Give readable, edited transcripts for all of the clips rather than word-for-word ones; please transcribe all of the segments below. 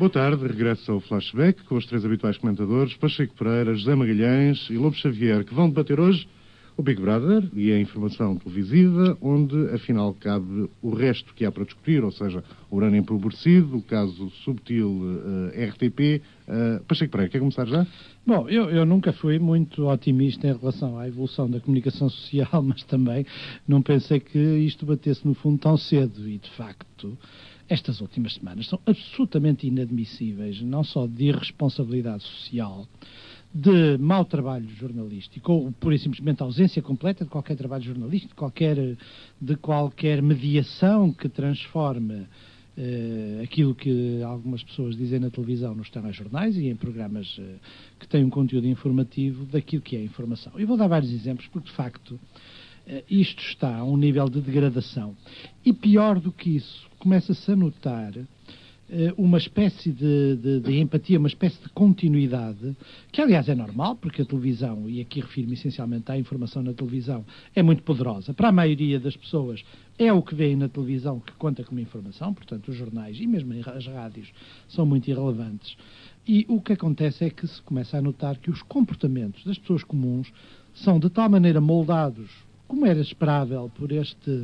Boa tarde, regresso ao Flashback com os três habituais comentadores, Pacheco Pereira, José Magalhães e Lobo Xavier, que vão debater hoje o Big Brother e a informação televisiva, onde afinal cabe o resto que há para discutir, ou seja, o urânio empobrecido, o caso subtil RTP. Pacheco Pereira, quer começar já? Bom, eu nunca fui muito otimista em relação à evolução da comunicação social, mas também não pensei que isto batesse no fundo tão cedo e, de facto, estas últimas semanas são absolutamente inadmissíveis, não só de irresponsabilidade social, de mau trabalho jornalístico, ou pura e simplesmente ausência completa de qualquer trabalho jornalístico, de qualquer mediação que transforme aquilo que algumas pessoas dizem na televisão nos telejornais e em programas que têm um conteúdo informativo daquilo que é a informação. Eu vou dar vários exemplos, porque de facto isto está a um nível de degradação. E pior do que isso, começa-se a notar uma espécie de empatia, uma espécie de continuidade, que aliás é normal, porque a televisão, e aqui refiro-me essencialmente à informação na televisão, é muito poderosa. Para a maioria das pessoas é o que veem na televisão que conta como informação, portanto os jornais e mesmo as rádios são muito irrelevantes. E o que acontece é que se começa a notar que os comportamentos das pessoas comuns são de tal maneira moldados, como era esperável por este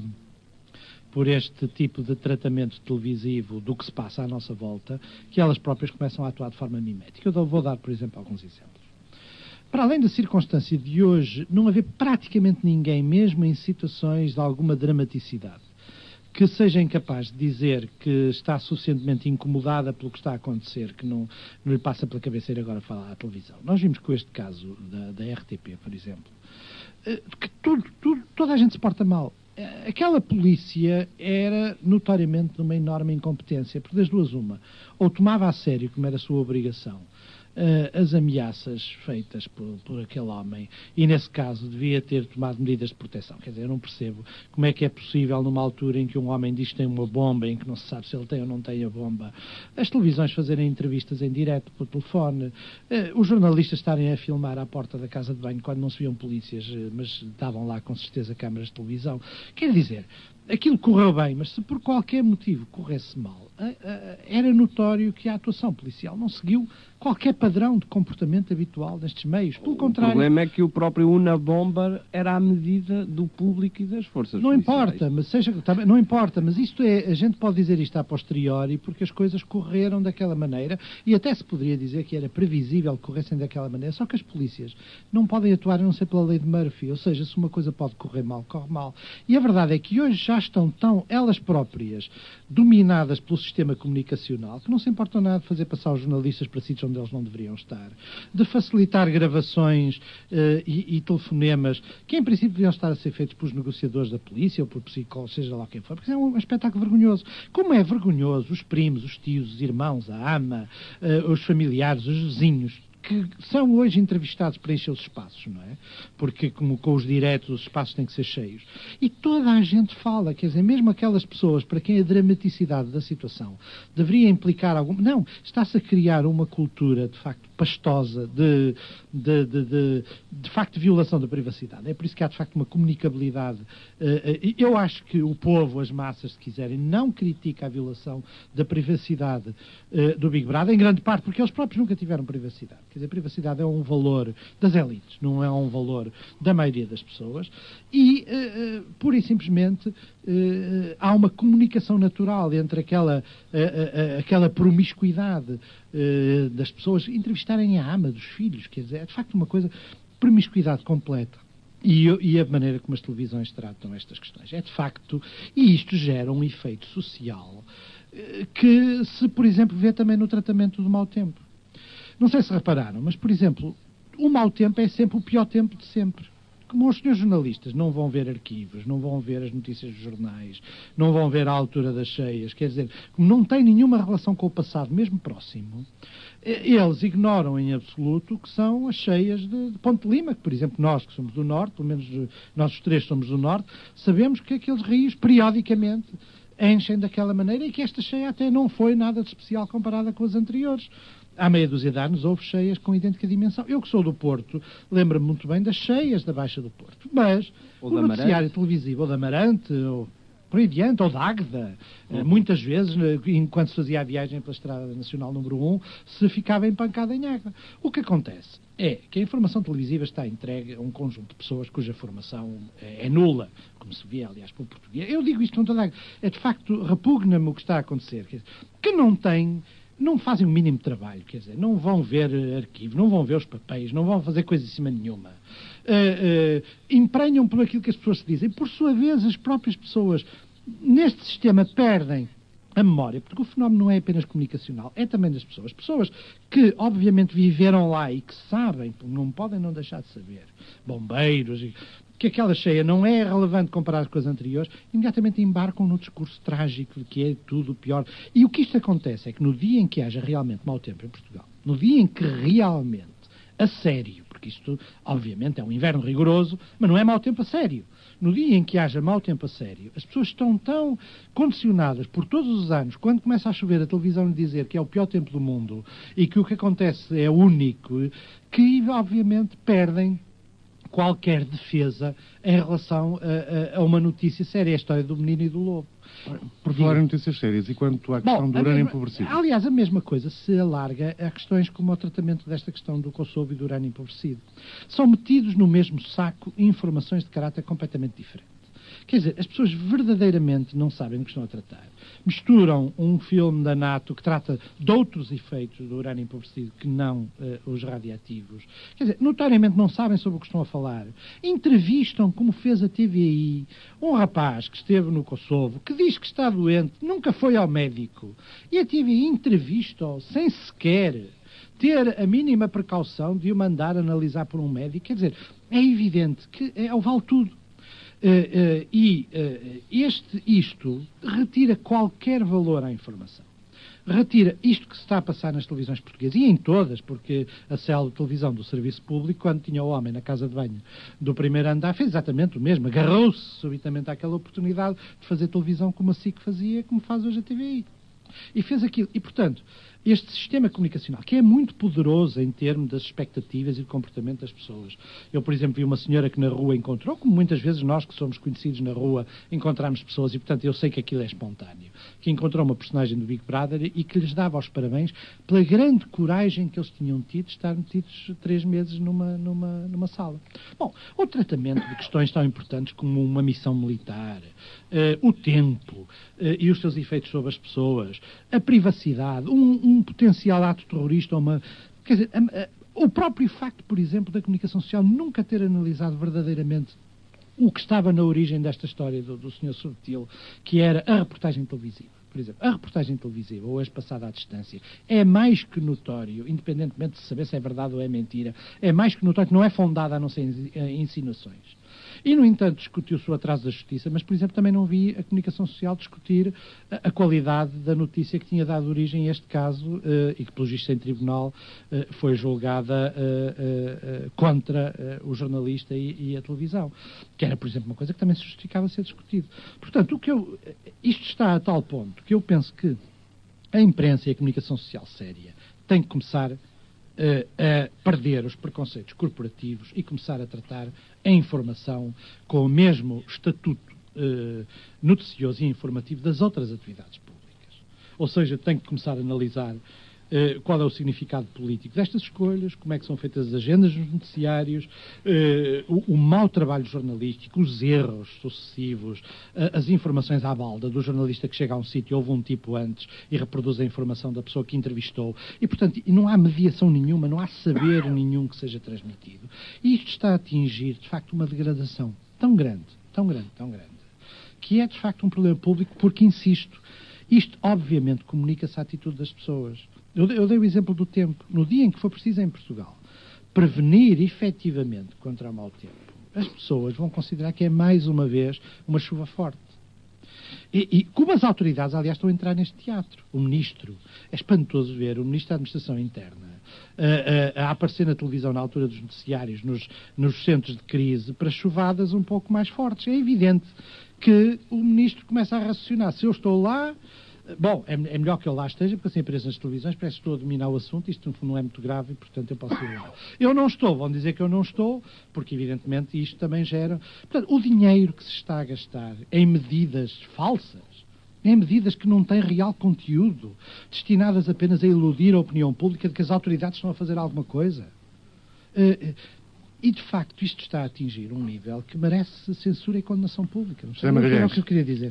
tipo de tratamento televisivo do que se passa à nossa volta, que elas próprias começam a atuar de forma mimética. Eu vou dar, por exemplo, alguns exemplos. Para além da circunstância de hoje não haver praticamente ninguém, mesmo em situações de alguma dramaticidade, que seja incapaz de dizer que está suficientemente incomodada pelo que está a acontecer, que não lhe passa pela cabeça ir agora falar à televisão. Nós vimos com este caso da RTP, por exemplo, que toda a gente se porta mal. Aquela polícia era notoriamente de uma enorme incompetência, porque das duas uma, ou tomava a sério, como era a sua obrigação, as ameaças feitas por aquele homem, e nesse caso devia ter tomado medidas de proteção. Quer dizer, eu não percebo como é que é possível numa altura em que um homem diz que tem uma bomba, em que não se sabe se ele tem ou não tem a bomba, as televisões fazerem entrevistas em direto por telefone, os jornalistas estarem a filmar à porta da casa de banho quando não se viam polícias, mas estavam lá com certeza câmaras de televisão. Quer dizer, aquilo correu bem, mas se por qualquer motivo corresse mal, era notório que a atuação policial não seguiu qualquer padrão de comportamento habitual nestes meios. Pelo contrário... O problema é que o próprio Unabomber era à medida do público e das forças policiais. Não importa, mas isto é, a gente pode dizer isto a posteriori porque as coisas correram daquela maneira e até se poderia dizer que era previsível que corressem daquela maneira, só que as polícias não podem atuar a não ser pela lei de Murphy, ou seja, se uma coisa pode correr mal, corre mal. E a verdade é que hoje já estão tão elas próprias dominadas pelo sistema comunicacional que não se importam nada de fazer passar os jornalistas para sítios onde eles não deveriam estar, de facilitar gravações e telefonemas que em princípio deviam estar a ser feitos pelos negociadores da polícia ou por psicólogos, seja lá quem for, porque é um espetáculo vergonhoso. Como é vergonhoso os primos, os tios, os irmãos, a ama, os familiares, os vizinhos, que são hoje entrevistados para encher os espaços, não é? Porque, como com os diretos, os espaços têm que ser cheios. E toda a gente fala, quer dizer, mesmo aquelas pessoas para quem a dramaticidade da situação deveria implicar algum... Não, está-se a criar uma cultura, de facto, pastosa, de facto, violação da privacidade. É por isso que há, de facto, uma comunicabilidade. Eu acho que o povo, as massas, se quiserem, não critica a violação da privacidade do Big Brother, em grande parte porque eles próprios nunca tiveram privacidade. Quer dizer, a privacidade é um valor das elites, não é um valor da maioria das pessoas. E, pura e simplesmente, há uma comunicação natural entre aquela promiscuidade das pessoas entrevistarem a ama dos filhos. Quer dizer, é de facto uma coisa, promiscuidade completa. E a maneira como as televisões tratam estas questões. É de facto, e isto gera um efeito social que se, por exemplo, vê também no tratamento do mau tempo. Não sei se repararam, mas, por exemplo, o mau tempo é sempre o pior tempo de sempre. Como os senhores jornalistas não vão ver arquivos, não vão ver as notícias dos jornais, não vão ver a altura das cheias, quer dizer, como não têm nenhuma relação com o passado, mesmo próximo, eles ignoram em absoluto que são as cheias de Ponte Lima, que, por exemplo, nós que somos do Norte, pelo menos nós os três somos do Norte, sabemos que aqueles rios, periodicamente, enchem daquela maneira e que esta cheia até não foi nada de especial comparada com as anteriores. Há meia dúzia de anos houve cheias com idêntica dimensão. Eu que sou do Porto, lembro-me muito bem das cheias da Baixa do Porto. Mas o noticiário televisivo, ou da Amarante, ou por aí adiante, ou da Águeda. Muitas vezes, enquanto se fazia a viagem pela Estrada Nacional número 1, se ficava empancada em Águeda. O que acontece é que a informação televisiva está entregue a um conjunto de pessoas cuja formação é nula, como se vê, aliás, pelo português. Eu digo isto com toda a... de facto, repugna-me o que está a acontecer. Quer dizer, que não fazem o mínimo trabalho, quer dizer, não vão ver arquivo, não vão ver os papéis, não vão fazer coisa em cima nenhuma. Emprenham por aquilo que as pessoas se dizem. Por sua vez, as próprias pessoas, neste sistema, perdem a memória, porque o fenómeno não é apenas comunicacional, é também das pessoas. Pessoas que, obviamente, viveram lá e que sabem, não podem não deixar de saber, bombeiros, que aquela cheia não é relevante comparado com as anteriores, imediatamente embarcam no discurso trágico de que é tudo pior. E o que isto acontece é que no dia em que haja realmente mau tempo em Portugal, no dia em que realmente, a sério, porque isto, obviamente, é um inverno rigoroso, mas não é mau tempo a sério. No dia em que haja mau tempo a sério, as pessoas estão tão condicionadas por todos os anos, quando começa a chover, a televisão lhe dizer que é o pior tempo do mundo e que o que acontece é único, que, obviamente, perdem qualquer defesa em relação a uma notícia séria, a história do menino e do lobo. Por falar em notícias sérias, e quanto à questão do urânio empobrecido? Aliás, a mesma coisa se alarga a questões como o tratamento desta questão do Kosovo e do urânio empobrecido. São metidos no mesmo saco informações de caráter completamente diferente. Quer dizer, as pessoas verdadeiramente não sabem do que estão a tratar. Misturam um filme da NATO que trata de outros efeitos do urânio empobrecido que não os radiativos. Quer dizer, notoriamente não sabem sobre o que estão a falar. Entrevistam, como fez a TVI, um rapaz que esteve no Kosovo, que diz que está doente, nunca foi ao médico. E a TVI entrevista-o sem sequer ter a mínima precaução de o mandar analisar por um médico. Quer dizer, é evidente que é o vale tudo. Isto retira qualquer valor à informação. Retira isto que se está a passar nas televisões portuguesas, e em todas, porque a célula de televisão do Serviço Público, quando tinha o homem na casa de banho do primeiro andar, fez exatamente o mesmo. Agarrou-se subitamente àquela oportunidade de fazer televisão como a SIC fazia, como faz hoje a TVI. E fez aquilo. E, portanto, este sistema comunicacional, que é muito poderoso em termos das expectativas e do comportamento das pessoas. Eu, por exemplo, vi uma senhora que na rua encontrou, como muitas vezes nós que somos conhecidos na rua, encontramos pessoas, e, portanto, eu sei que aquilo é espontâneo, que encontrou uma personagem do Big Brother e que lhes dava os parabéns pela grande coragem que eles tinham tido de estar metidos 3 meses numa sala. Bom, o tratamento de questões tão importantes como uma missão militar, o tempo e os seus efeitos sobre as pessoas, a privacidade, um potencial ato terrorista, quer dizer, o próprio facto, por exemplo, da comunicação social nunca ter analisado verdadeiramente o que estava na origem desta história do Sr. Subtil, que era a reportagem televisiva. Por exemplo, a reportagem televisiva, hoje passada à distância, é mais que notório, independentemente de saber se é verdade ou é mentira, é mais que notório que não é fundada a não ser em insinuações. E, no entanto, discutiu-se o atraso da justiça, mas, por exemplo, também não vi a comunicação social discutir a qualidade da notícia que tinha dado origem a este caso e que, pelo visto, em tribunal foi julgada contra o jornalista e a televisão, que era, por exemplo, uma coisa que também se justificava ser discutido. Portanto, isto está a tal ponto que eu penso que a imprensa e a comunicação social séria têm que começar a perder os preconceitos corporativos e começar a tratar a informação com o mesmo estatuto noticioso e informativo das outras atividades públicas. Ou seja, tem que começar a analisar qual é o significado político destas escolhas, como é que são feitas as agendas nos noticiários, o mau trabalho jornalístico, os erros sucessivos, as informações à balda do jornalista que chega a um sítio, ouve um tipo antes e reproduz a informação da pessoa que entrevistou. E, portanto, não há mediação nenhuma, não há saber nenhum que seja transmitido. E isto está a atingir, de facto, uma degradação tão grande, que é, de facto, um problema público, porque, insisto, isto, obviamente, comunica-se à atitude das pessoas. Eu dei o exemplo do tempo. No dia em que for preciso em Portugal prevenir efetivamente contra o mau tempo, as pessoas vão considerar que é mais uma vez uma chuva forte. E como as autoridades, aliás, estão a entrar neste teatro. O ministro, é espantoso ver o ministro da Administração Interna a aparecer na televisão na altura dos noticiários, nos centros de crise, para chuvadas um pouco mais fortes. É evidente que o ministro começa a raciocinar. Se eu estou lá, Bom, é melhor que eu lá esteja, porque assim apareço nas televisões, parece que estou a dominar o assunto, isto não é muito grave e, portanto, eu posso ir lá. Eu não estou, vão dizer que eu não estou, porque, evidentemente, isto também gera... Portanto, o dinheiro que se está a gastar em medidas falsas, em medidas que não têm real conteúdo, destinadas apenas a iludir a opinião pública de que as autoridades estão a fazer alguma coisa. E, de facto, isto está a atingir um nível que merece censura e condenação pública. Não sei, é o que eu queria dizer.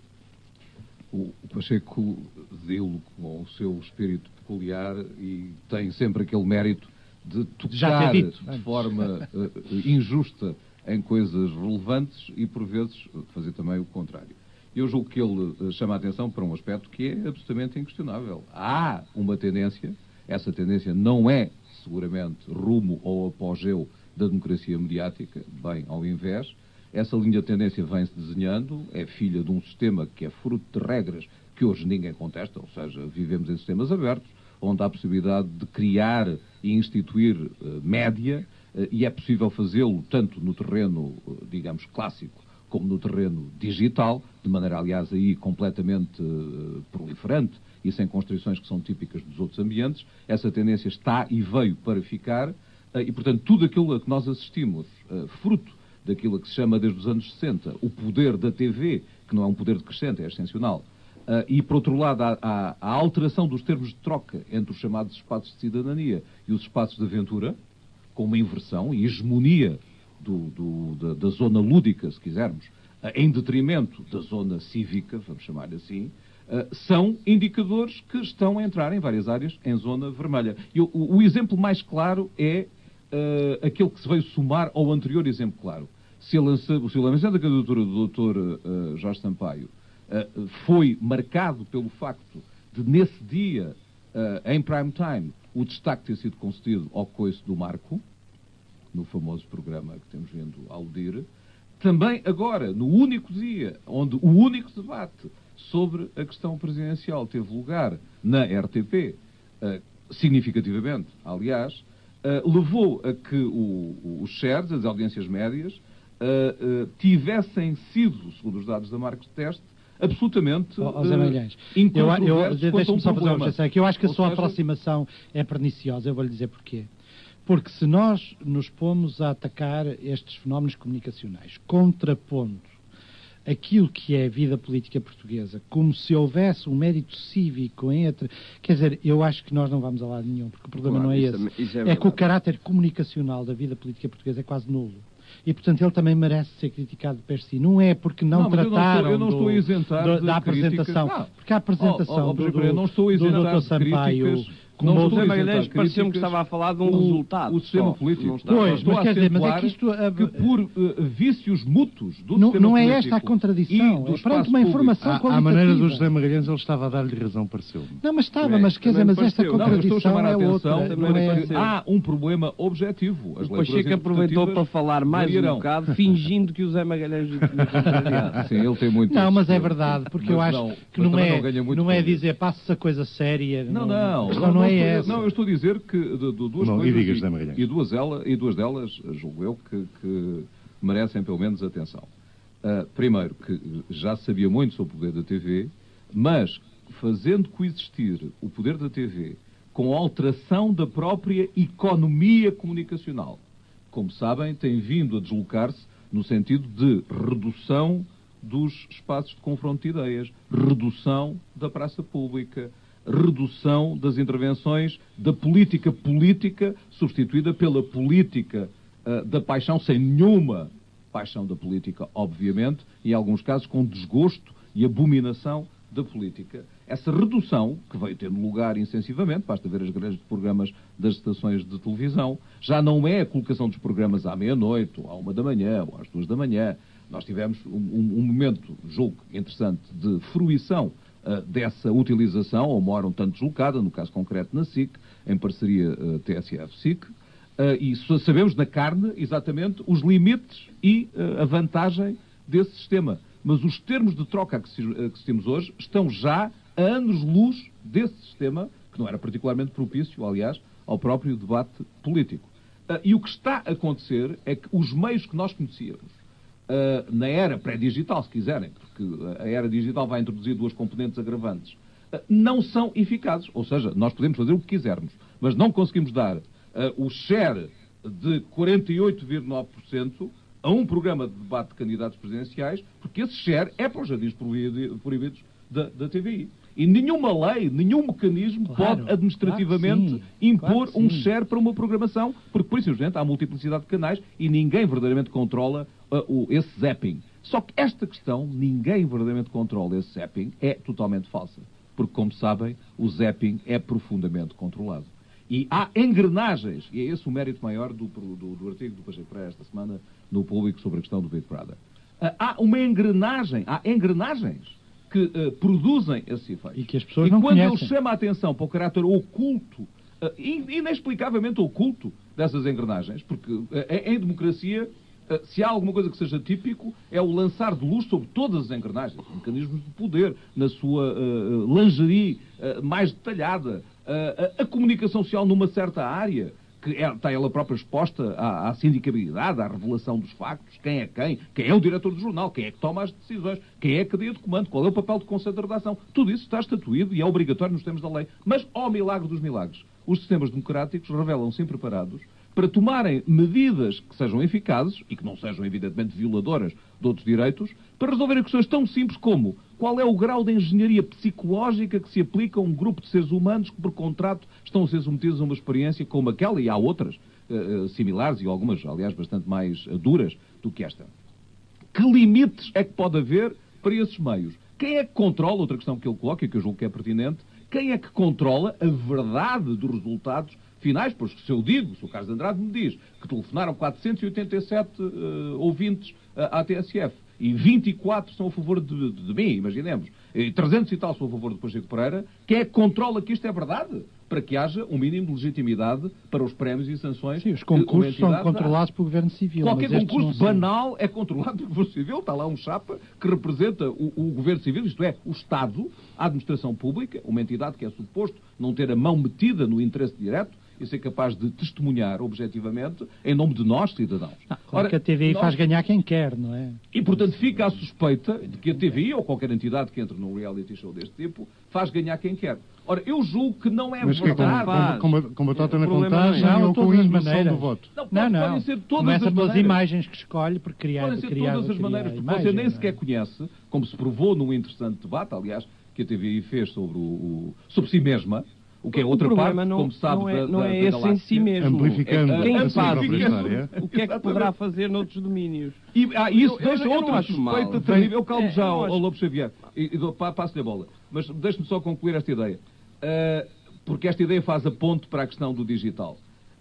O Pacheco deu-lo com o seu espírito peculiar e tem sempre aquele mérito de tocar de forma injusta em coisas relevantes e, por vezes, fazer também o contrário. Eu julgo que ele chama a atenção para um aspecto que é absolutamente inquestionável. Há uma tendência, essa tendência não é, seguramente, rumo ou apogeu da democracia mediática, bem ao invés. Essa linha de tendência vem-se desenhando, é filha de um sistema que é fruto de regras que hoje ninguém contesta, ou seja, vivemos em sistemas abertos, onde há a possibilidade de criar e instituir média, e é possível fazê-lo tanto no terreno, digamos, clássico, como no terreno digital, de maneira, aliás, aí completamente proliferante e sem constrições que são típicas dos outros ambientes. Essa tendência está e veio para ficar, e, portanto, tudo aquilo a que nós assistimos, fruto daquilo que se chama desde os anos 60, o poder da TV, que não é um poder decrescente, é excepcional, e, por outro lado, a alteração dos termos de troca entre os chamados espaços de cidadania e os espaços de aventura, com uma inversão e hegemonia da zona lúdica, se quisermos, em detrimento da zona cívica, vamos chamar assim, são indicadores que estão a entrar em várias áreas em zona vermelha. E o exemplo mais claro é aquele que se veio somar ao anterior exemplo claro. Se o lançamento da candidatura do Dr. Jorge Sampaio foi marcado pelo facto de, nesse dia, em prime time, o destaque ter sido concedido ao coice do Marco, no famoso programa que temos vindo a aludir, também agora, no único dia, onde o único debate sobre a questão presidencial teve lugar na RTP, significativamente, aliás, levou a que os shares, as audiências médias, tivessem sido, segundo os dados da Marcos Teste, absolutamente incontroversos. Deixa-me só fazer uma objeção aqui. Eu acho que a sua aproximação é perniciosa. Eu vou-lhe dizer porquê. Porque se nós nos pomos a atacar estes fenómenos comunicacionais, contrapondo aquilo que é a vida política portuguesa, como se houvesse um mérito cívico entre... Quer dizer, eu acho que nós não vamos a lado nenhum, porque o problema não é esse. É que o caráter comunicacional da vida política portuguesa é quase nulo. E, portanto, ele também merece ser criticado per si. Não é porque não trataram eu não estou a isentar da apresentação. Porque a apresentação do Dr. Sampaio... Como o José Magalhães pareceu-me que estava a falar de um resultado. O sistema político. Pois, mas quer dizer, mas é que isto... que por vícios mútuos do não, sistema não é político esta a contradição. É perante uma informação qualitativa. À maneira do José Magalhães, ele estava a dar-lhe razão, pareceu-me. Não, mas estava, mas quer dizer, mas esta contradição é outra. Há um problema objetivo. O Pacheco aproveitou para falar mais um bocado, fingindo que o José Magalhães o tinha contrariado. Sim, ele tem muito... Não, mas é verdade, porque eu acho que não é dizer passa-se a coisa séria. Não é essa. Não, eu estou a dizer que duas coisas e duas delas, julgo eu, que merecem pelo menos atenção. Primeiro, que já se sabia muito sobre o poder da TV, mas fazendo coexistir o poder da TV com a alteração da própria economia comunicacional, como sabem, tem vindo a deslocar-se no sentido de redução dos espaços de confronto de ideias, redução da praça pública, redução das intervenções da política substituída pela política da paixão, sem nenhuma paixão da política, obviamente, e em alguns casos com desgosto e abominação da política. Essa redução, que veio tendo lugar insensivamente, basta ver as grelhas de programas das estações de televisão, já não é a colocação dos programas à meia-noite, ou à 1 da manhã, ou às 2 da manhã. Nós tivemos um momento, julgo interessante, de fruição dessa utilização, ou uma hora um tanto deslocada, no caso concreto na SIC, em parceria TSF-SIC, e sabemos na carne exatamente os limites e a vantagem desse sistema. Mas os termos de troca que assistimos hoje estão já a anos-luz desse sistema, que não era particularmente propício, aliás, ao próprio debate político. E o que está a acontecer é que os meios que nós conhecíamos, na era pré-digital, se quiserem, porque a era digital vai introduzir duas componentes agravantes. não são eficazes. Ou seja, nós podemos fazer o que quisermos, mas não conseguimos dar o share de 48,9% a um programa de debate de candidatos presidenciais, porque esse share é para os jardins proibidos da TVI. E nenhuma lei, nenhum mecanismo pode administrativamente impor um share para uma programação, porque, por isso, simplesmente, há multiplicidade de canais e ninguém verdadeiramente controla esse zapping. Só que esta questão, ninguém verdadeiramente controla esse zapping, é totalmente falsa. Porque, como sabem, o zapping é profundamente controlado. E há engrenagens, e é esse o mérito maior do artigo do Pacheco Pereira esta semana no Público sobre a questão do Big Brother. Há engrenagens que produzem esse efeito. E que as pessoas não conhecem. Quando ele chama a atenção para o caráter oculto, inexplicavelmente oculto, dessas engrenagens, porque em democracia, se há alguma coisa que seja típico, é o lançar de luz sobre todas as engrenagens, mecanismos de poder, na sua lingerie mais detalhada, a comunicação social numa certa área, que está ela própria exposta à sindicabilidade, à revelação dos factos, quem é o diretor do jornal, quem é que toma as decisões, quem é a cadeia de comando, qual é o papel de conselho de redação. Tudo isso está estatuído e é obrigatório nos termos da lei. Mas, ao milagre dos milagres, os sistemas democráticos revelam-se impreparados para tomarem medidas que sejam eficazes e que não sejam, evidentemente, violadoras de outros direitos, para resolverem questões tão simples como qual é o grau de engenharia psicológica que se aplica a um grupo de seres humanos que, por contrato, estão a ser submetidos a uma experiência como aquela, e há outras similares e algumas, aliás, bastante mais duras do que esta. Que limites é que pode haver para esses meios? Quem é que controla, outra questão que ele coloca e que eu julgo que é pertinente, quem é que controla a verdade dos resultados finais? Pois se eu digo, se o Carlos Andrade me diz que telefonaram 487 ouvintes à TSF e 24 são a favor de mim, imaginemos, e 300 e tal são a favor do Pacheco Pereira, quem é que controla que isto é verdade? Para que haja um mínimo de legitimidade para os prémios e sanções. Sim, os concursos são controlados pelo Governo Civil. Qualquer concurso banal é controlado pelo Governo Civil. Está lá um chapa que representa o Governo Civil, isto é, o Estado, a administração pública, uma entidade que é suposto não ter a mão metida no interesse direto e ser capaz de testemunhar objetivamente em nome de nós, cidadãos. Claro que a TVI faz ganhar quem quer, não é? E, portanto, fica a suspeita de que a TVI, ou qualquer entidade que entre num reality show deste tipo, faz ganhar quem quer. Ora, eu julgo que não é verdade. Com batota na contagem ou com a indução do voto? Não. Podem ser todas Começa as pelas maneiras. imagens que escolhe por criar. Podem ser todas as maneiras, porque imagem, você nem sequer conhece, como se provou num interessante debate, aliás, que a TVI fez sobre si mesma, o que é outra parte, como sabe, não é esse em si mesmo. Amplificando quem a sua faz própria história. o que é que poderá fazer noutros domínios? E isso deixa outra suspeita suspeita terrível. Eu calmo já ao Lobo Xavier e passo-lhe a bola. Mas deixe-me só concluir esta ideia. Porque esta ideia faz a ponte para a questão do digital.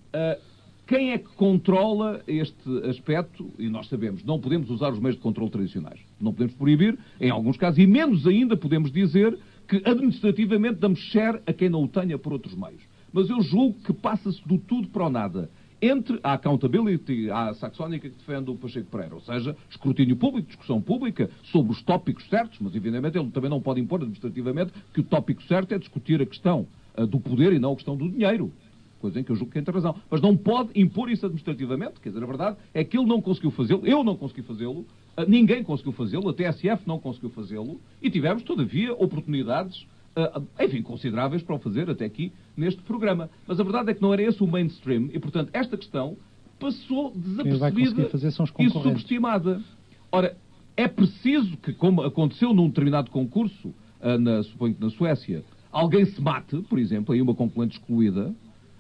Quem é que controla este aspecto? E nós sabemos, não podemos usar os meios de controle tradicionais. Não podemos proibir, em alguns casos, e menos ainda podemos dizer que administrativamente damos share a quem não o tenha por outros meios. Mas eu julgo que passa-se do tudo para o nada. Entre a accountability, a saxónica que defende o Pacheco Pereira, ou seja, escrutínio público, discussão pública sobre os tópicos certos, mas evidentemente ele também não pode impor administrativamente que o tópico certo é discutir a questão do poder e não a questão do dinheiro. Coisa em que eu julgo que tem razão. Mas não pode impor isso administrativamente. Quer dizer, a verdade é que ele não conseguiu fazê-lo, eu não consegui fazê-lo, ninguém conseguiu fazê-lo, a TSF não conseguiu fazê-lo, e tivemos, todavia, oportunidades, enfim, consideráveis para o fazer até aqui neste programa. Mas a verdade é que não era esse o mainstream, e, portanto, esta questão passou desapercebida e subestimada. Ora, é preciso que, como aconteceu num determinado concurso, suponho que na Suécia, alguém se mate, por exemplo, aí uma concorrente excluída,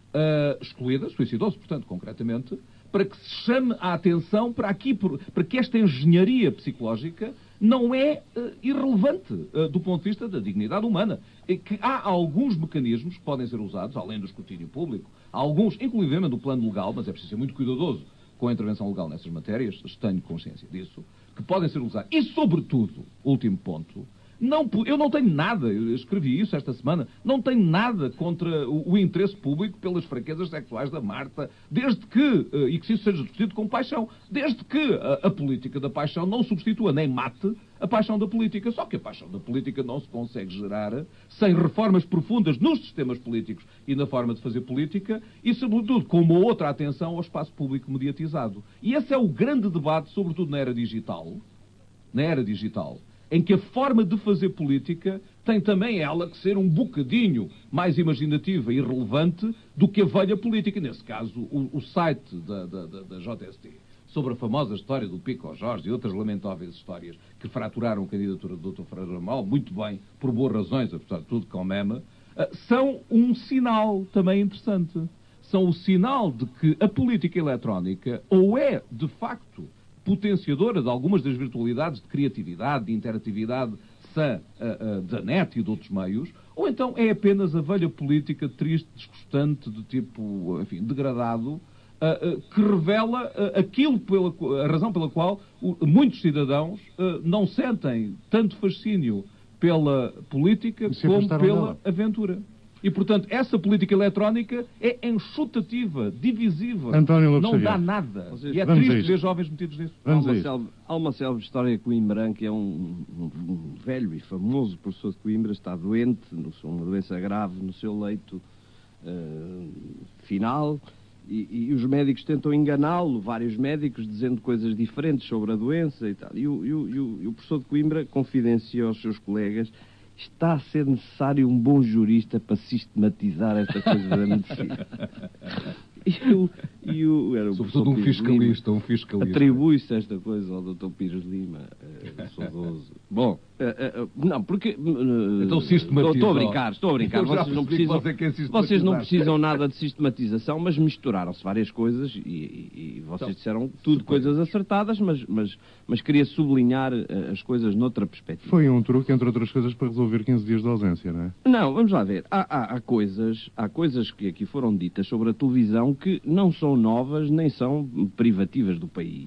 suicidou-se, portanto, concretamente, para que se chame a atenção para que esta engenharia psicológica não é irrelevante do ponto de vista da dignidade humana. E que há alguns mecanismos que podem ser usados, além do escrutínio público, alguns, inclusive do plano legal, mas é preciso ser muito cuidadoso com a intervenção legal nessas matérias, tenho consciência disso, que podem ser usados. E, sobretudo, último ponto, eu não tenho nada, eu escrevi isso esta semana, não tenho nada contra o interesse público pelas fraquezas sexuais da Marta, desde que, e que isso seja discutido com paixão, desde que a política da paixão não substitua nem mate a paixão da política. Só que a paixão da política não se consegue gerar sem reformas profundas nos sistemas políticos e na forma de fazer política e, sobretudo, com uma outra atenção ao espaço público mediatizado. E esse é o grande debate, sobretudo na era digital, em que a forma de fazer política tem também ela que ser um bocadinho mais imaginativa e relevante do que a velha política. Nesse caso, o site da JST, sobre a famosa história do Pico Jorge e outras lamentáveis histórias que fraturaram a candidatura do Dr. Ferreira Ramal, muito bem, por boas razões, apesar de tudo, com mema, são um sinal também interessante. São o sinal de que a política eletrónica ou é, de facto, potenciadora de algumas das virtualidades de criatividade, de interatividade sã da net e de outros meios, ou então é apenas a velha política triste, desgostante, de tipo, enfim, degradado, que revela a razão pela qual muitos cidadãos não sentem tanto fascínio pela política como pela aventura. E, portanto, essa política eletrónica é enxutativa, divisiva, não dá nada. E é triste ver jovens metidos nisso. Há uma célebre história de Coimbra, que é um velho e famoso professor de Coimbra, está doente, uma doença grave, no seu leito final, e os médicos tentam enganá-lo, vários médicos, dizendo coisas diferentes sobre a doença e tal. E o professor de Coimbra confidencia aos seus colegas: está a ser necessário um bom jurista para sistematizar esta coisa da medicina. Sobretudo um fiscalista. Atribui-se esta coisa ao Dr. Pires Lima, saudoso. Bom, não, porque... Então sistematiza. Estou a brincar. Vocês não precisam nada de sistematização, mas misturaram-se várias coisas e vocês disseram tudo coisas acertadas, mas queria sublinhar as coisas noutra perspectiva. Foi um truque, entre outras coisas, para resolver 15 dias de ausência, não é? Não, vamos lá ver. Há coisas que aqui foram ditas sobre a televisão que não são novas nem são privativas do país.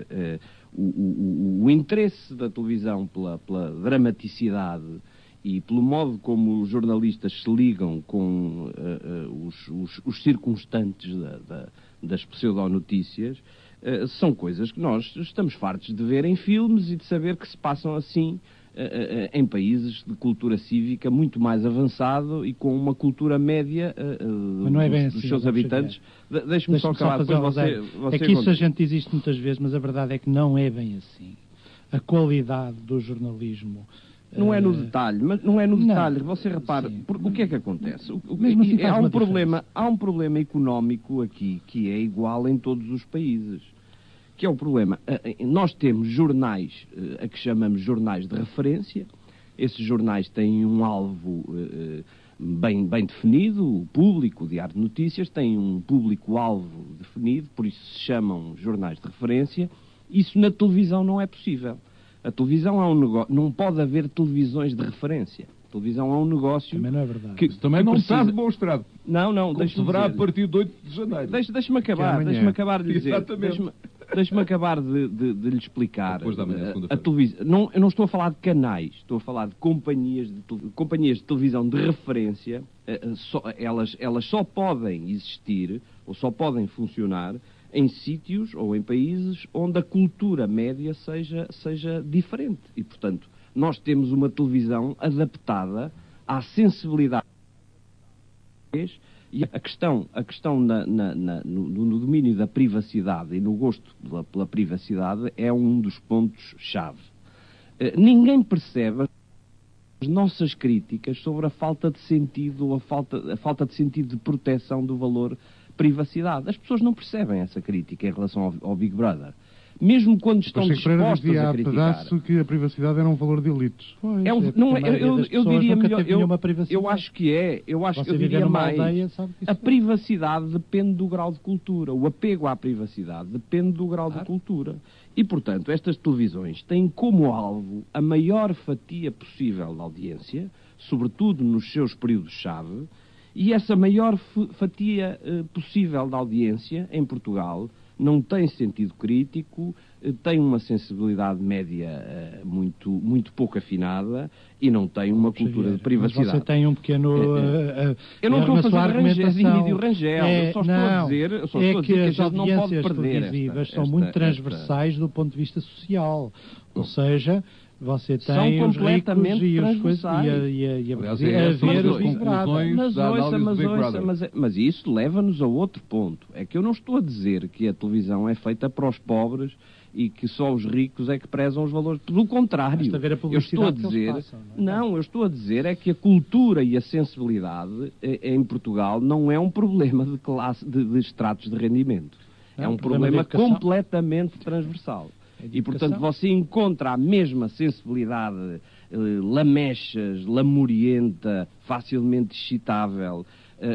O interesse da televisão pela dramaticidade e pelo modo como os jornalistas se ligam com os circunstantes das pseudonotícias são coisas que nós estamos fartos de ver em filmes e de saber que se passam assim em países de cultura cívica muito mais avançado e com uma cultura média dos seus habitantes. Deixe-me só acabar, depois você é que isso a gente existe muitas vezes, mas a verdade é que não é bem assim. A qualidade do jornalismo... Não é no detalhe, mas não é no detalhe. Você repara, o que é que acontece? Assim Há um problema económico aqui que é igual em todos os países. Que é o problema. Nós temos jornais, a que chamamos jornais de referência. Esses jornais têm um alvo bem definido, o público, o Diário de Notícias, tem um público-alvo definido, por isso se chamam jornais de referência. Isso na televisão não é possível. A televisão é um negócio, não pode haver televisões de referência. A televisão é um negócio... Também não é verdade. Que também não está demonstrado. Não, deixa-me dizer. A partir de 8 de janeiro. Deixa-me acabar de lhe dizer. Exatamente. Deixa-me acabar de lhe explicar. Depois da manhã, a televisão. Eu não estou a falar de canais, estou a falar de companhias de televisão de referência. Elas só podem existir, ou só podem funcionar, em sítios ou em países onde a cultura média seja diferente. E, portanto, nós temos uma televisão adaptada à sensibilidade. E a questão no domínio da privacidade e no gosto pela privacidade é um dos pontos-chave. Ninguém percebe as nossas críticas sobre a falta de sentido ou a falta de sentido de proteção do valor privacidade. As pessoas não percebem essa crítica em relação ao Big Brother. Mesmo quando estão dispostas a criticar. Pedaço que a privacidade era um valor de elite. Eu diria melhor. Eu acho que é. Eu diria mais. A privacidade depende do grau de cultura. O apego à privacidade depende do grau de cultura. E, portanto, estas televisões têm como alvo a maior fatia possível da audiência, sobretudo nos seus períodos-chave, e essa maior fatia possível da audiência, em Portugal, não tem sentido crítico, tem uma sensibilidade média muito pouco afinada e não tem uma cultura de privacidade. Mas você tem um pequeno... eu não estou a fazer de Rangel, eu só estou a dizer que as audiências televisivas são muito transversais do ponto de vista social. Ou seja, Você tem os ricos e as coisas e mas isso leva-nos a outro ponto. É que eu não estou a dizer que a televisão é feita para os pobres e que só os ricos é que prezam os valores. Pelo contrário, eu estou a dizer... eu estou a dizer é que a cultura e a sensibilidade em Portugal não é um problema de classe, de estratos de rendimento. É um problema completamente transversal. E, portanto, você encontra a mesma sensibilidade lamechas, lamurienta, facilmente excitável,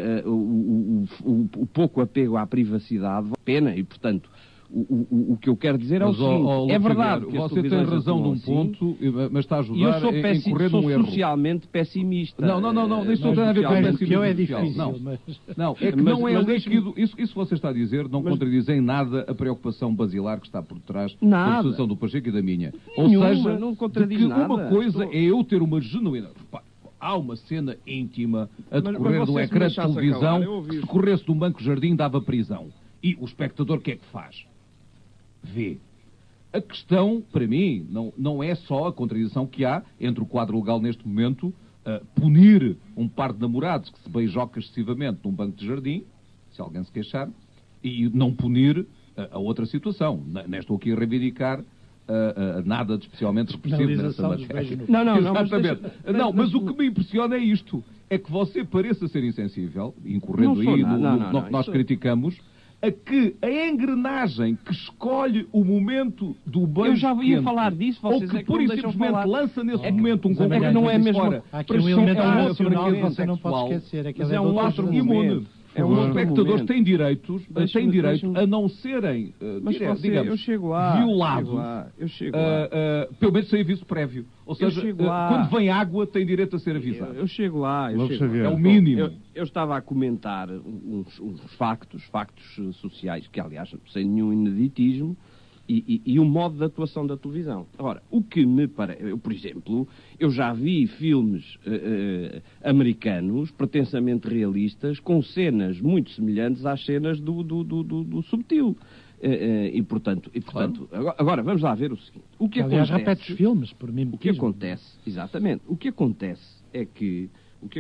o pouco apego à privacidade, pena, e, portanto, o que eu quero dizer é o seguinte, é verdade que você tem razão num ponto, mas está a ajudar a incorrer num erro. Sou socialmente pessimista. Não, isso não tem a ver com pessimismo. É difícil. Não, é que não é líquido. Isso que você está a dizer não contradiz em nada a preocupação basilar que está por trás da situação do Pacheco e da minha. Ou seja, não contradiz nada. Uma coisa é eu ter uma genuína... Há uma cena íntima a decorrer do ecrã de televisão que se decorresse de um banco jardim dava prisão. E o espectador o que é que faz? Vê. A questão, para mim, não é só a contradição que há entre o quadro legal neste momento, punir um par de namorados que se beijoca excessivamente num banco de jardim, se alguém se queixar, e não punir a outra situação. Nem estou aqui a reivindicar nada de especialmente repressivo nessa matéria. Não, mas o que me impressiona é isto. É que você pareça ser insensível, incorrendo aí no que nós criticamos, a que a engrenagem que escolhe o momento do banho eu já ia falar disso, vocês ou que pura e simplesmente lança nesse momento um complemento não é mesmo fora. Há aqui um elemento racional que você não pode esquecer, é que é um outro imune. Os espectadores têm direito a não serem, digamos, violados, pelo menos sem aviso prévio. Ou seja, quando vem água, tem direito a ser avisado. Eu chego lá. É o mínimo. Eu estava a comentar uns factos sociais, que aliás, sem nenhum ineditismo, e o modo de atuação da televisão. Agora, o que me parece... Por exemplo, eu já vi filmes americanos, pretensamente realistas, com cenas muito semelhantes às cenas do Subtil. E portanto, agora vamos lá ver o seguinte. O que aliás, acontece, repete os filmes, por mim. O que acontece, exatamente, o que acontece é que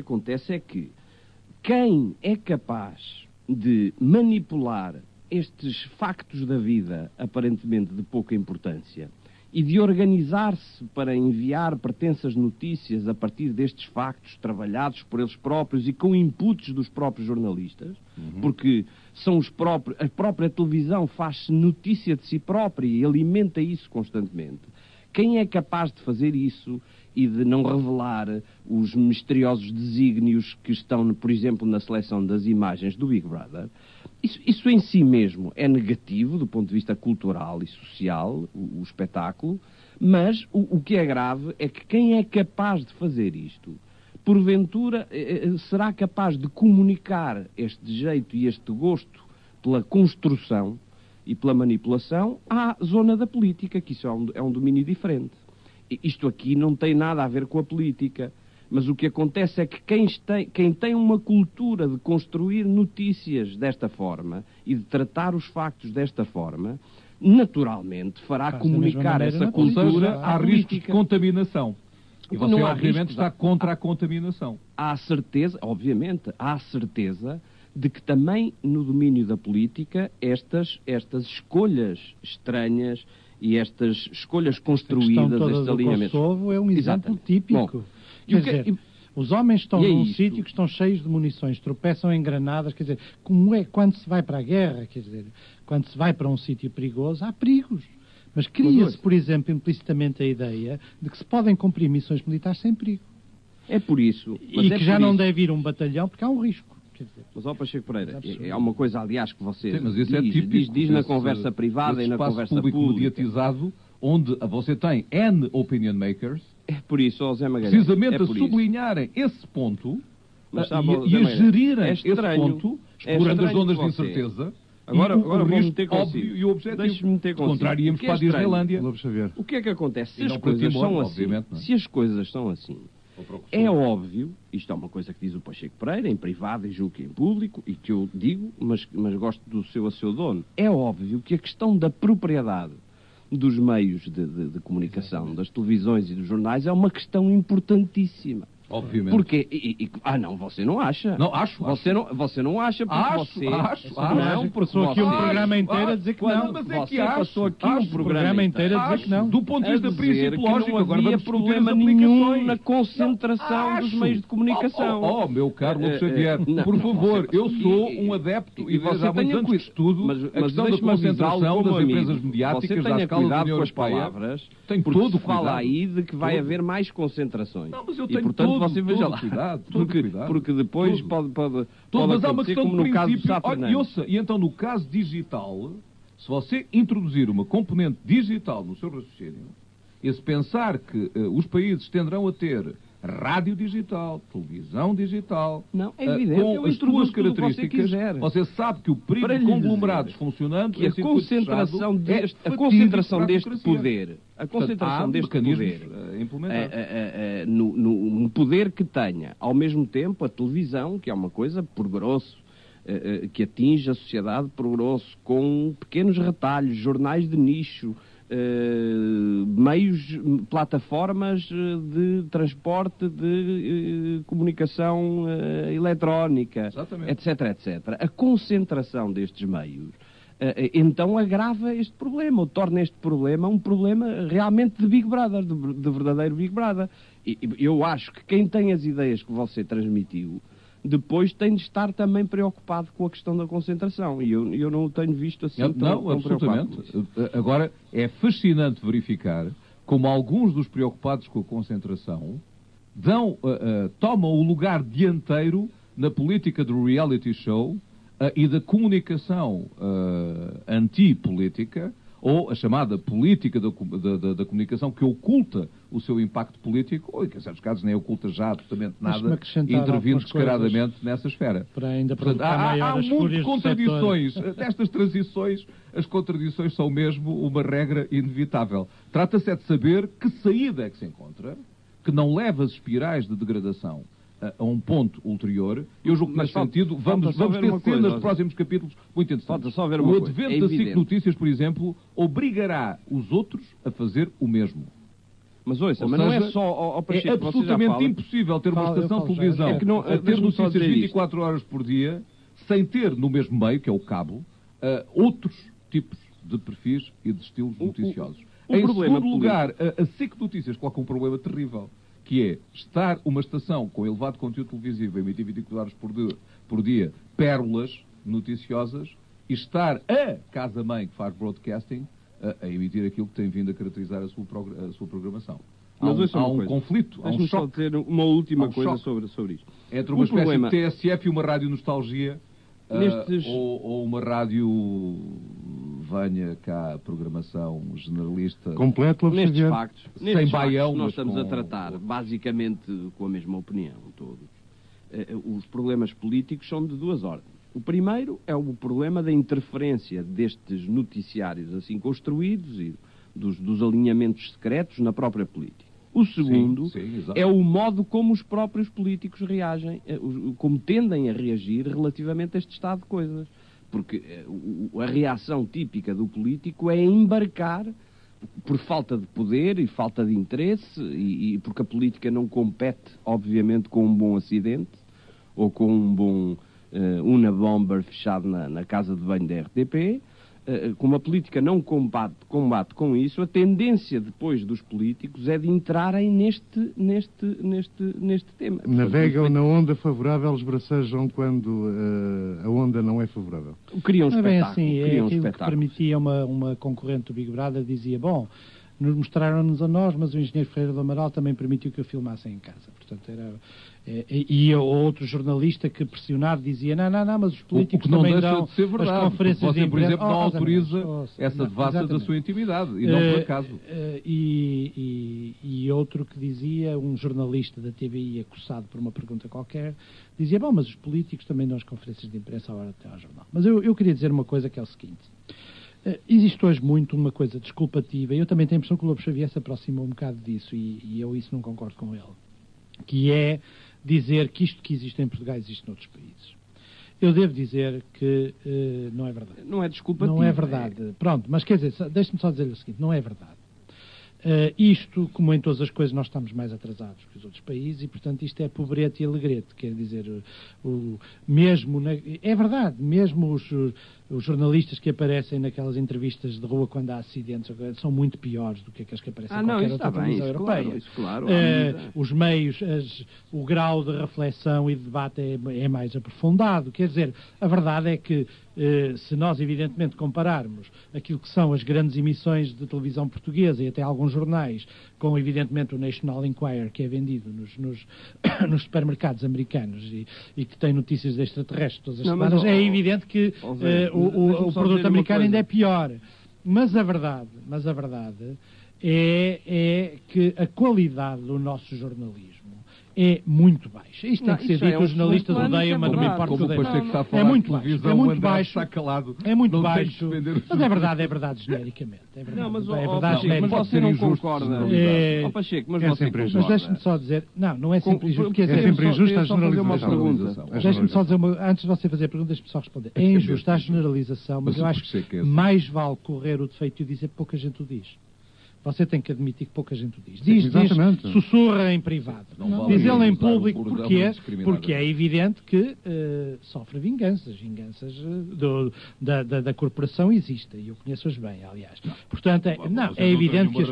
quem é capaz de manipular estes factos da vida, aparentemente de pouca importância, e de organizar-se para enviar pretensas notícias a partir destes factos trabalhados por eles próprios e com inputs dos próprios jornalistas, porque são a própria televisão faz-se notícia de si própria e alimenta isso constantemente. Quem é capaz de fazer isso e de não revelar os misteriosos desígnios que estão, por exemplo, na seleção das imagens do Big Brother, isso em si mesmo é negativo do ponto de vista cultural e social, o espetáculo, mas o que é grave é que quem é capaz de fazer isto, porventura, será capaz de comunicar este jeito e este gosto pela construção e pela manipulação à zona da política, que isso é um domínio diferente. Isto aqui não tem nada a ver com a política, mas o que acontece é que quem tem uma cultura de construir notícias desta forma e de tratar os factos desta forma, naturalmente fará comunicar essa cultura à risco de contaminação. E você, obviamente, está contra a contaminação. Há certeza de que também no domínio da política estas escolhas estranhas e estas escolhas construídas, estes alinhamentos. O Kosovo é um exemplo típico. Quer dizer, os homens estão num sítio que estão cheios de munições, tropeçam em granadas, quer dizer, como é quando se vai para a guerra, quer dizer, quando se vai para um sítio perigoso, há perigos. Mas cria-se, por exemplo, implicitamente a ideia de que se podem cumprir missões militares sem perigo. É por isso. E que já não deve ir um batalhão porque há um risco. Mas, Pacheco Pereira, é uma coisa, aliás, que você diz na conversa privada e na conversa pública. Mediatizado, onde você tem N opinion makers, é por isso, Zé Magalhães, precisamente a sublinharem esse ponto e a gerirem esse ponto, explorando as zonas de incerteza. Agora o risco óbvio e o objetivo. Contrário, íamos para a Disneylândia. O que é que acontece? Se as coisas são assim, é óbvio, isto é uma coisa que diz o Pacheco Pereira, em privado e julgo que em público, e que eu digo, mas gosto do seu a seu dono, é óbvio que a questão da propriedade dos meios de comunicação, das televisões e dos jornais, é uma questão importantíssima. Obviamente. Porque, não, você não acha. Não, acho. Você não acha porque acho. Não, porque passou aqui um programa inteiro a dizer que não. Mas é que você passou aqui um programa inteiro a dizer que não. Do ponto de vista principológico, não havia problema nenhum na concentração dos meios de comunicação. Meu caro Lobo Xavier, por favor, eu sou um adepto e você há muitos anos que estudo a questão da concentração das empresas mediáticas da escala da União Europeia. Tem todo o fala aí de que vai haver mais concentrações. Não, mas eu tenho todo você veja lá, porque depois pode mas há uma questão como de no caso princípio. E então no caso digital, se você introduzir uma componente digital no seu raciocínio, e se pensar que os países tenderão a ter rádio digital, televisão digital, não, é evidente, com as suas características, você sabe que o período de conglomerados funcionando, que a concentração deste poder, no poder que tenha, ao mesmo tempo a televisão, que é uma coisa por grosso, que atinge a sociedade por grosso, com pequenos retalhos, jornais de nicho, meios, plataformas de transporte, de comunicação eletrónica, etc. A concentração destes meios então agrava este problema, ou torna este problema um problema realmente de Big Brother, de verdadeiro Big Brother. E eu acho que quem tem as ideias que você transmitiu depois tem de estar também preocupado com a questão da concentração. E eu não o tenho visto assim tão absolutamente. Agora, é fascinante verificar como alguns dos preocupados com a concentração tomam o lugar dianteiro na política do reality show e da comunicação antipolítica, ou a chamada política da comunicação que oculta o seu impacto político, ou que em certos casos nem oculta já absolutamente nada, intervindo descaradamente nessa esfera. Portanto, há muitas contradições. Destas transições, as contradições são mesmo uma regra inevitável. Trata-se de saber que saída é que se encontra, que não leva as espirais de degradação a um ponto ulterior. Eu julgo que nesse sentido vamos ter nos próximos capítulos muito interessantes. O advento da SIC Notícias, por exemplo, obrigará os outros a fazer o mesmo. Mas ouça, mas não é só... É absolutamente impossível ter uma estação de televisão a ter notícias 24 horas por dia, sem ter no mesmo meio, que é o cabo, outros tipos de perfis e de estilos noticiosos. Em segundo lugar, a SIC Notícias coloca um problema terrível, que é estar uma estação com elevado conteúdo televisivo a emitir 24 horas por dia pérolas noticiosas, e estar a casa-mãe que faz broadcasting a emitir aquilo que tem vindo a caracterizar a sua programação. Há um conflito, há um choque. Só dizer uma última coisa sobre isto. Entre uma espécie de TSF e uma rádio nostalgia, ou uma rádio venha cá a programação generalista completo, nestes factos, sem baião, nós estamos a tratar basicamente com a mesma opinião todos. Os problemas políticos são de duas ordens. O primeiro é o problema da interferência destes noticiários assim construídos e dos alinhamentos secretos na própria política. O segundo é o modo como os próprios políticos reagem, como tendem a reagir relativamente a este estado de coisas. Porque a reação típica do político é embarcar por falta de poder e falta de interesse, e porque a política não compete, obviamente, com um bom acidente ou com um bom Unabomber fechado na casa de banho da RTP. Como a política não combate com isso, a tendência depois dos políticos é de entrarem neste tema. Navegam na onda favorável, esbracejam quando a onda não é favorável. Criam um espetáculo. Assim, aquilo que permitia uma concorrente do Big Brother, dizia, bom, nos mostraram-nos a nós, mas o engenheiro Ferreira do Amaral também permitiu que eu filmasse em casa. Portanto, e outro jornalista que pressionado dizia, não, mas os políticos não também dão de ser verdade, as conferências de imprensa. Por exemplo, não autoriza essa devassa da sua intimidade, e não por acaso. E outro que dizia, um jornalista da TVI acossado por uma pergunta qualquer, dizia, bom, mas os políticos também dão as conferências de imprensa à hora de ter ao jornal. Mas eu queria dizer uma coisa que é o seguinte. Existe hoje muito uma coisa desculpativa, e eu também tenho a impressão que o Lobo Xavier se aproximou um bocado disso, e eu isso não concordo com ele, que é dizer que isto que existe em Portugal existe noutros países. Eu devo dizer que não é verdade. Não é desculpa. Não é verdade. Pronto, mas quer dizer, deixe-me só dizer o seguinte, não é verdade. Isto, como em todas as coisas, nós estamos mais atrasados que os outros países e, portanto, isto é pobrete e alegrete. Quer dizer, é verdade, mesmo os jornalistas que aparecem naquelas entrevistas de rua quando há acidentes são muito piores do que aqueles que aparecem em qualquer outra televisão europeia. Claro, os meios, o grau de reflexão e de debate é mais aprofundado. Quer dizer, a verdade é que se nós, evidentemente, compararmos aquilo que são as grandes emissões de televisão portuguesa e até alguns jornais, com, evidentemente, o National Enquirer, que é vendido nos supermercados americanos e que tem notícias de extraterrestres todas as semanas, é evidente que o produto americano ainda é pior. Mas a verdade é que a qualidade do nosso jornalismo é muito baixa. Isto tem que ser dito, os jornalistas odeiam, mas não me importa o que é muito baixo. É muito baixo. É muito baixo. Mas é verdade genericamente. É verdade. Não, mas mas você não concorda. Pacheco, mas você concorda. Mas deixe-me só dizer, não é sempre injusto. É sempre injusta a generalização. Deixe-me só dizer, antes de você fazer a pergunta, deixe-me só responder. É injusta a generalização, mas eu acho que mais vale correr o defeito e dizer pouca gente o diz. Você tem que admitir que pouca gente o diz. Diz, sussurra em privado. Diz ele em público porque é evidente que sofre vinganças da corporação existem. E eu conheço-as bem, aliás. Portanto, é evidente que...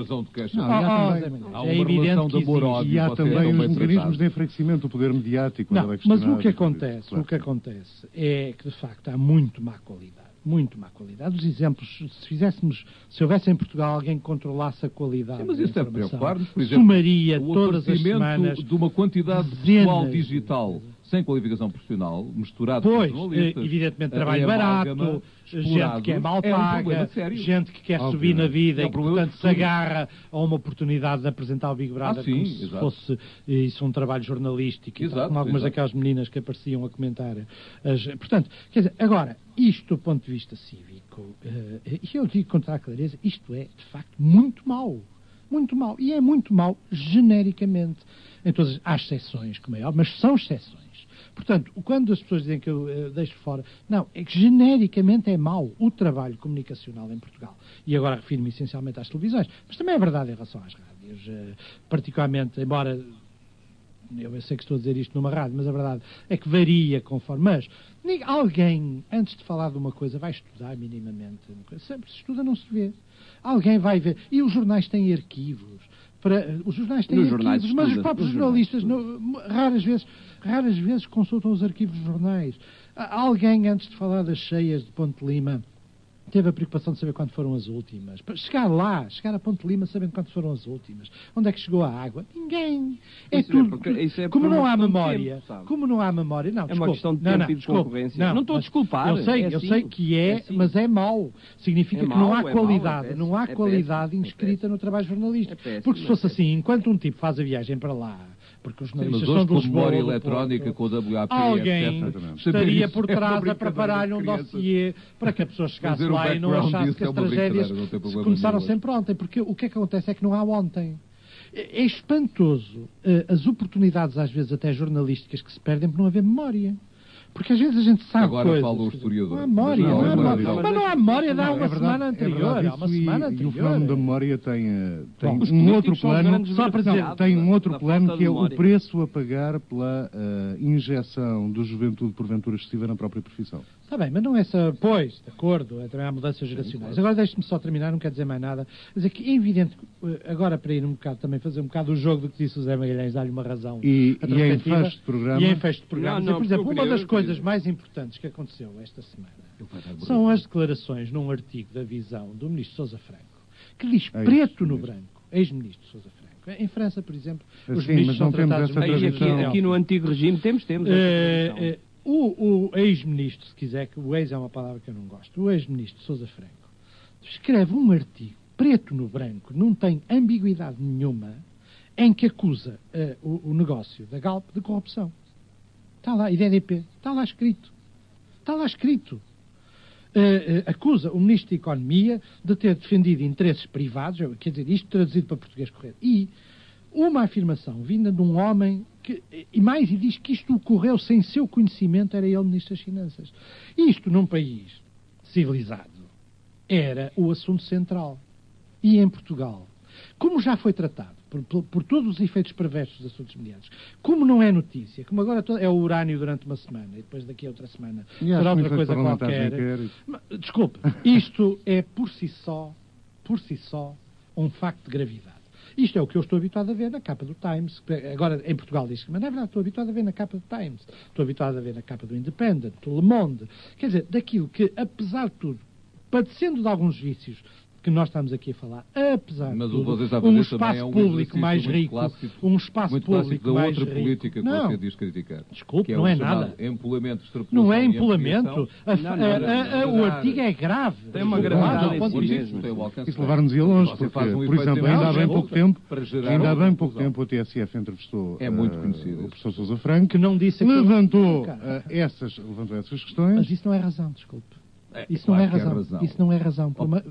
É evidente que existe. E há também os mecanismos de enfraquecimento do poder mediático. Mas o que acontece é que, de facto, há muito má qualidade. Muito má qualidade. Os exemplos, se houvesse em Portugal alguém que controlasse a qualidade. Sim, mas isso deve preocupar-nos, por exemplo, somaria todas as semanas de uma quantidade de pessoal digital sem qualificação profissional, misturado com jornalistas. Evidentemente, trabalho barato, gente que é mal paga, gente que quer subir na vida e que, portanto, se agarra a uma oportunidade de apresentar o Big Brother como se fosse isso um trabalho jornalístico, como algumas daquelas meninas que apareciam a comentar. Portanto, quer dizer, agora, isto do ponto de vista cívico, e eu digo com toda a clareza, isto é, de facto, muito mau. Muito mau. E é muito mau genericamente. Então, há exceções, como é óbvio, mas são exceções. Portanto, quando as pessoas dizem que eu deixo fora... Não, é que genericamente é mau o trabalho comunicacional em Portugal. E agora refiro-me essencialmente às televisões. Mas também é verdade em relação às rádios. Particularmente, embora... Eu sei que estou a dizer isto numa rádio, mas a verdade é que varia conforme... Mas alguém, antes de falar de uma coisa, vai estudar minimamente. Sempre se estuda, não se vê. Alguém vai ver. E os jornais têm arquivos. Os jornais têm arquivos, mas os próprios jornalistas raras vezes consultam os arquivos dos jornais. Alguém, antes de falar das cheias de Ponte Lima, teve a preocupação de saber quando foram as últimas. Chegar a Ponte Lima sabendo quando foram as últimas. Onde é que chegou a água? Ninguém. Como não há memória. Não, é uma questão de tempo e de concorrência. Não estou a desculpar. Eu sei que é, mas é mau. Significa que não há qualidade. Não há qualidade inscrita no trabalho jornalístico. Porque se fosse assim, enquanto um tipo faz a viagem para lá, porque os jornalistas são dos memória eletrónica com o WAP, alguém estaria por trás a preparar-lhe um dossiê para que a pessoa chegasse lá e não achasse que as tragédias começaram sempre ontem. Porque o que é que acontece é que não há ontem. É espantoso as oportunidades, às vezes até jornalísticas, que se perdem por não haver memória. Porque às vezes a gente sabe agora coisas. Agora fala o historiador. Não há memória. Mas não há memória de uma semana anterior. E o fenómeno da memória tem um outro plano. Só para dizer, tem um outro plano que é o preço a pagar pela injeção de juventude porventura excessiva na própria profissão. Está bem, mas não é só... Pois, de acordo, também há mudanças geracionais. Agora deixe-me só terminar, não quero dizer mais nada. Quer dizer que é evidente, agora para ir um bocado, também fazer um bocado o jogo do que disse o Zé Magalhães, dar-lhe uma razão. E em fecho de programa. Por exemplo, uma das coisas mais importantes que aconteceu esta semana são as declarações num artigo da Visão do ministro Sousa Franco, que diz preto no branco, ex-ministro Sousa Franco. Em França, por exemplo, os ministros são tratados... Aqui no antigo regime temos o ex-ministro, se quiser, que o ex é uma palavra que eu não gosto, o ex-ministro Sousa Franco escreve um artigo preto no branco, não tem ambiguidade nenhuma, em que acusa o negócio da Galp de corrupção. Está lá, IDDP, está lá escrito. Está lá escrito. Acusa o Ministro da Economia de ter defendido interesses privados, quer dizer, isto traduzido para português correto. E uma afirmação vinda de um homem e diz que isto ocorreu sem seu conhecimento, era ele Ministro das Finanças. Isto, num país civilizado, era o assunto central. E em Portugal, como já foi tratado por todos os efeitos perversos dos assuntos mediáticos, como não é notícia, como agora é o urânio durante uma semana e depois daqui a outra semana será outra coisa qualquer. Desculpe, isto é por si só um facto de gravidade. Isto é o que eu estou habituado a ver na capa do Times. Agora, em Portugal diz que, mas não é verdade, estou habituado a ver na capa do Times. Estou habituado a ver na capa do Independent, do Le Monde. Quer dizer, daquilo que, apesar de tudo, padecendo de alguns vícios que nós estamos aqui a falar, apesar de tudo, um espaço público mais rico, um espaço público mais rico. Da outra política que você diz criticar. Desculpe, não é nada. Empolamento, não é empolamento. O artigo é grave. Tem uma gravidade em si mesmo. Isso levar-nos ia longe, porque, por exemplo, ainda há bem pouco tempo a TSF entrevistou o professor Sousa Franco, que não disse levantou essas questões. Mas isso não é razão, desculpe. Isso não é razão. Isso não é razão.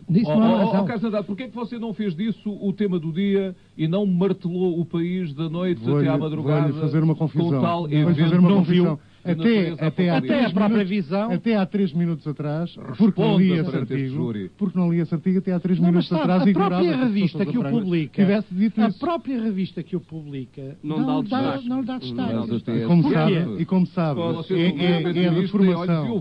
Porquê é que você não fez disso o tema do dia e não martelou o país da noite até à madrugada? Vou-lhe fazer uma confusão. Com tal evento, não viu. Até a própria visão. Até há 3 minutos atrás, porque não li esse artigo, até há 3 minutos atrás, a própria revista que o publica, a própria revista que o publica, não lhe dá destaque. E como sabe, é de formação.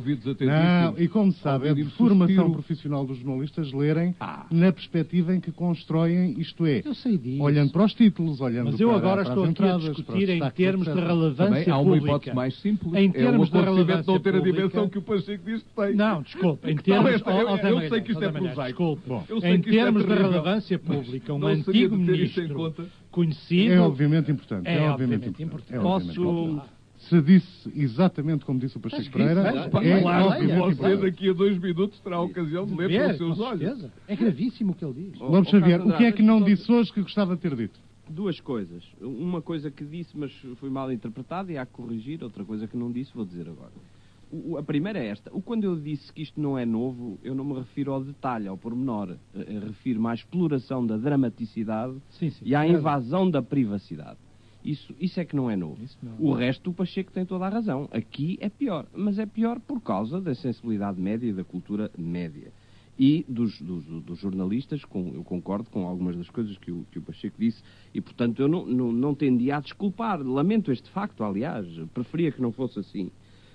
E como sabe, é de formação profissional dos jornalistas lerem na perspectiva em que constroem, isto é, olhando para os títulos, olhando para as entradas. Mas eu agora estou aqui a discutir em termos de relevância pública. Há uma hipótese mais simples. Em termos de relevância não ter a pública, dimensão que o Pacheco diz que tem. Não, desculpe. Em termos, eu sei que isto é prosaico. Em termos de relevância pública, um antigo ministro conhecido... É obviamente importante. É obviamente importante. Se disse exatamente como disse o Pacheco Pereira, obviamente você daqui a 2 minutos terá a ocasião de ler pelos seus olhos. É gravíssimo o que ele diz. Lopes Xavier, o que é que não disse hoje que gostava de ter dito? 2 coisas. Uma coisa que disse, mas foi mal interpretada e há que corrigir. Outra coisa que não disse, vou dizer agora. A primeira é esta. Quando eu disse que isto não é novo, eu não me refiro ao detalhe, ao pormenor. Refiro-me à exploração da dramaticidade e à invasão da privacidade. Isso é que não é novo. O resto, o Pacheco tem toda a razão. Aqui é pior. Mas é pior por causa da sensibilidade média e da cultura média. E dos jornalistas, eu concordo com algumas das coisas que o Pacheco disse, e portanto eu não tendia a desculpar. Lamento este facto, aliás, preferia que não fosse assim.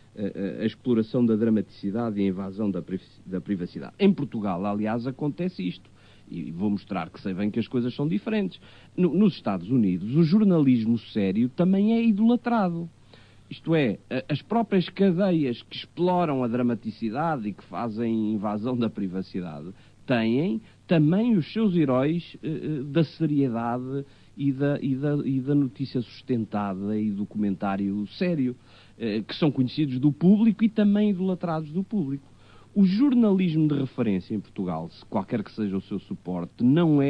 A exploração da dramaticidade e a invasão da privacidade. Em Portugal, aliás, acontece isto. E vou mostrar que sei bem que as coisas são diferentes. Nos Estados Unidos, o jornalismo sério também é idolatrado. Isto é, as próprias cadeias que exploram a dramaticidade e que fazem invasão da privacidade têm também os seus heróis da seriedade e da notícia sustentada e do comentário sério, que são conhecidos do público e também idolatrados do público. O jornalismo de referência em Portugal, qualquer que seja o seu suporte, não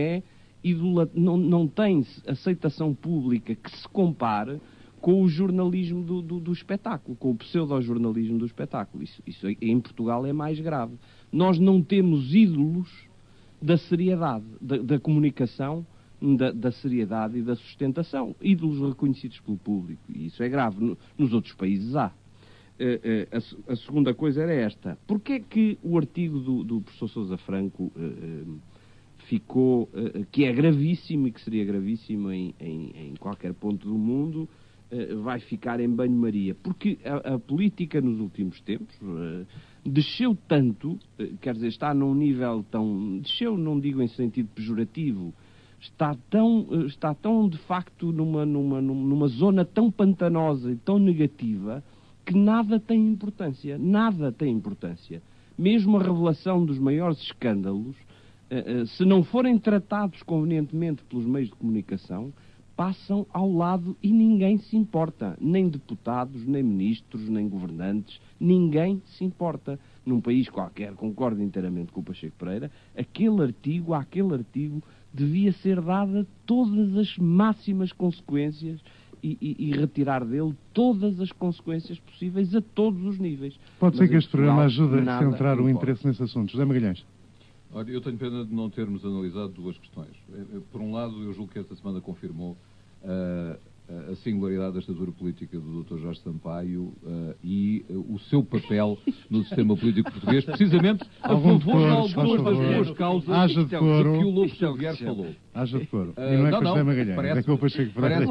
tem aceitação pública que se compare com o jornalismo do espetáculo, com o pseudo-jornalismo do espetáculo. Isso em Portugal é mais grave. Nós não temos ídolos da seriedade, da comunicação, da seriedade e da sustentação. Ídolos reconhecidos pelo público. E isso é grave. Nos outros países há. A segunda coisa era esta. Porquê é que o artigo do professor Sousa Franco ficou, que é gravíssimo e que seria gravíssimo em qualquer ponto do mundo, vai ficar em banho-maria? Porque a política nos últimos tempos desceu tanto, quer dizer, está num nível tão... Desceu, não digo em sentido pejorativo, está tão de facto numa zona tão pantanosa e tão negativa que nada tem importância. Nada tem importância. Mesmo a revelação dos maiores escândalos, se não forem tratados convenientemente pelos meios de comunicação, passam ao lado e ninguém se importa. Nem deputados, nem ministros, nem governantes. Ninguém se importa. Num país qualquer, concordo inteiramente com o Pacheco Pereira, àquele artigo devia ser dada todas as máximas consequências e retirar dele todas as consequências possíveis a todos os níveis. Pode ser que este programa ajude a centrar o interesse nesse assunto. José Magalhães. Olha, eu tenho pena de não termos analisado 2 questões. Por um lado, eu julgo que esta semana confirmou a singularidade da estatura política do Dr. Jorge Sampaio e o seu papel no sistema político português, precisamente a favor de algumas das boas causas de que o Lobo Xavier falou. Haja decoro. E não é com José Magalhães, é que eu Pacheco Pereira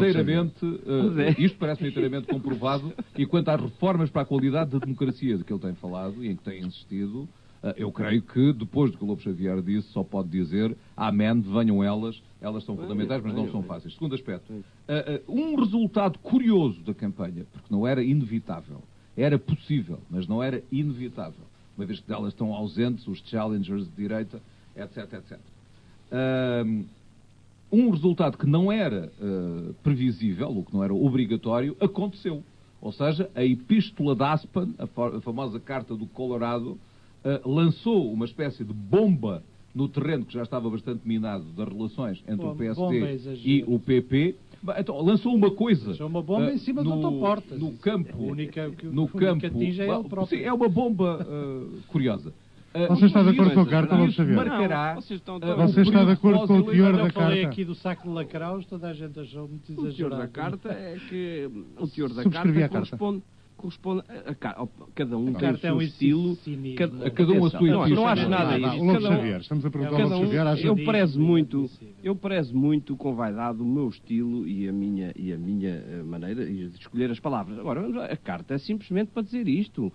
isto parece-me inteiramente comprovado, e quanto às reformas para a qualidade da democracia de que ele tem falado e em que tem insistido, eu creio que, depois do que o Lobo Xavier disse, só pode dizer amém, venham elas são fundamentais, mas não são fáceis. Segundo aspecto, um resultado curioso da campanha, porque não era inevitável, era possível, mas não era inevitável, uma vez que delas estão ausentes os challengers de direita, etc, etc. Um resultado que não era previsível, ou que não era obrigatório, aconteceu. Ou seja, a Epístola de Aspen, a famosa Carta do Colorado, lançou uma espécie de bomba no terreno que já estava bastante minado das relações entre o PSD e o PP. Então, lançou uma coisa. Lançou uma bomba em cima do autoportas. No campo. A única que atinge é ele próprio. Sim, é uma bomba curiosa. Você está de acordo com a carta, Lobo Xavier? Você está de acordo com o teor da carta? Eu falei aqui do saco de lacraus, toda a gente achou muito exagerado. O teor da carta é que... O teor da carta corresponde a cada um tem o seu estilo, cada um a sua ideia. Não acho nada disso. Lobo Xavier, estamos a perguntar ao Lobo Xavier. Eu prezo muito com vaidade o meu estilo e a minha maneira de escolher as palavras. Agora, a carta é simplesmente para dizer isto.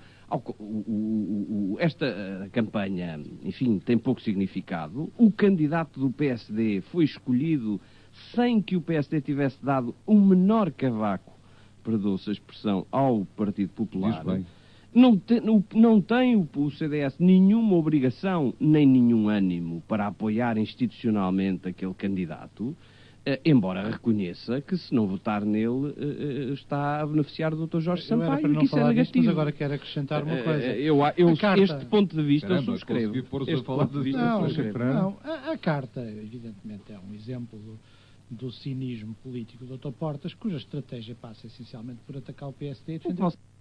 Esta campanha, enfim, tem pouco significado. O candidato do PSD foi escolhido sem que o PSD tivesse dado o menor cavaco, perdoa-se a expressão, ao Partido Popular. Não tem o CDS nenhuma obrigação nem nenhum ânimo para apoiar institucionalmente aquele candidato, embora reconheça que, se não votar nele, está a beneficiar do Dr. Jorge Sampaio, e que isso é negativo. Mas agora quero acrescentar uma coisa. Este ponto de vista eu subscrevo. A carta, evidentemente, é um exemplo do cinismo político do Dr. Portas, cuja estratégia passa essencialmente por atacar o PSD e defender